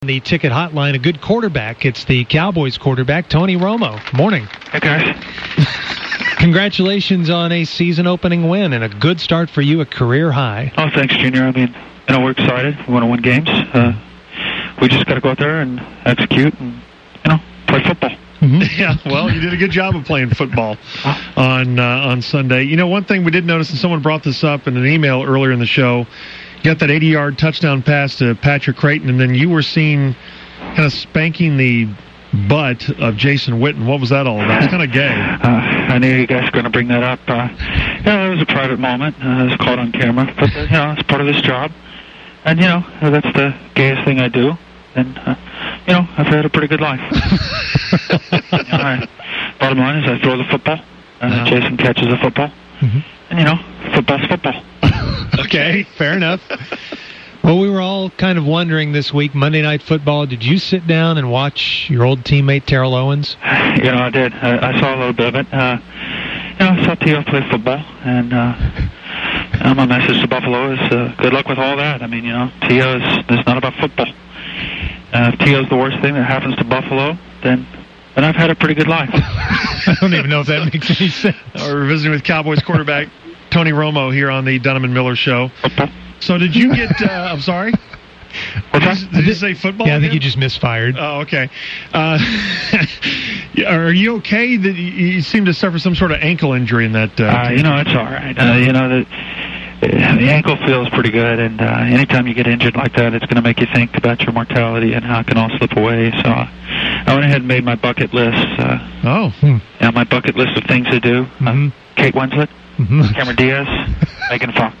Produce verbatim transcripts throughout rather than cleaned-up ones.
The ticket hotline, a good quarterback. It's the Cowboys quarterback, Tony Romo. Morning. Hey, guys. Congratulations on a season-opening win and a good start for you, a career high. Oh, thanks, Junior. I mean, you know, we're excited. We want to win games. Uh, we just got to go out there and execute and, you know, play football. Mm-hmm. Yeah, well, you did a good job of playing football on uh, on Sunday. You know, one thing we did notice, and someone brought this up in an email earlier in the show, you got that eighty-yard touchdown pass to Patrick Creighton, and then you were seen kind of spanking the butt of Jason Witten. What was that all about? It's kind of gay. Uh, I knew you guys were going to bring that up. Uh, yeah, it was a private moment. Uh, it was caught on camera. But, uh, you know, it's part of this job. And, you know, that's the gayest thing I do. And, uh, you know, I've had a pretty good life. You know, I, bottom line is I throw the football, and uh, Jason catches the football. Mm-hmm. And, you know, football's football. Okay, fair enough. Well, we were all kind of wondering this week, Monday Night Football, did you sit down and watch your old teammate Terrell Owens? You know, I did. I, I saw a little bit of it. Uh, you know, I saw T O play football, and uh, you know, my message to Buffalo is uh, good luck with all that. I mean, you know, T O is it's not about football. Uh, if T O is the worst thing that happens to Buffalo, then then I've had a pretty good life. I don't even know if that makes any sense. We're visiting with Cowboys quarterback Tony Romo here on the Dunham and Miller Show. So did you get, uh, I'm sorry? What's did, you, did you say football? Yeah, I think again? you just misfired. Oh, okay. Uh, are you okay? That you seem to suffer some sort of ankle injury in that? Uh, uh, you know, it's all right. Uh, you know, the, the ankle feels pretty good, and uh, anytime you get injured like that, it's going to make you think about your mortality and how it can all slip away. So uh, I went ahead and made my bucket list. Uh, oh. Hmm. Yeah, my bucket list of things to do. Mm-hmm. Uh, Kate Winslet. Mm-hmm. Cameron Diaz, Megan Fox.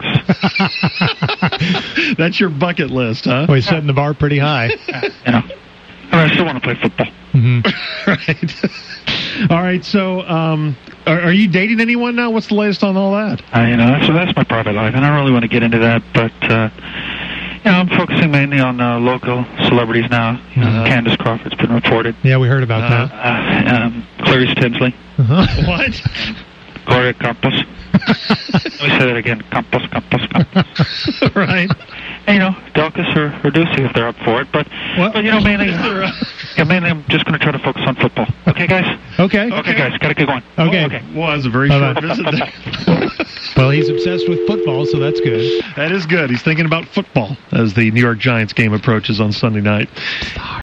That's your bucket list, huh? Well, he's setting the bar pretty high. You know, I still want to play football. Mm-hmm. Right. All right. So, um, are, are you dating anyone now? What's the latest on all that? Uh, you know, that's, so that's my private life, and I don't really want to get into that. But uh, you know, I'm focusing mainly on uh, local celebrities now. You know, uh, Candace Crawford's been reported. Yeah, we heard about uh, that. Uh, um, Clarice Tinsley. Uh-huh. What? Gloria Campos. Let me say that again. Campos, Campos, Campos. Right. And, you know, Delkus or, or Ducey if they're up for it. But, what? but you know, mainly, yeah, mainly I'm just going to try to focus on football. Okay, guys? Okay. Okay, guys. Got to get going. Okay. Oh, okay. Well, that was a very Bye-bye. short visit there. Well, he's obsessed with football, so that's good. That is good. He's thinking about football as the New York Giants game approaches on Sunday night.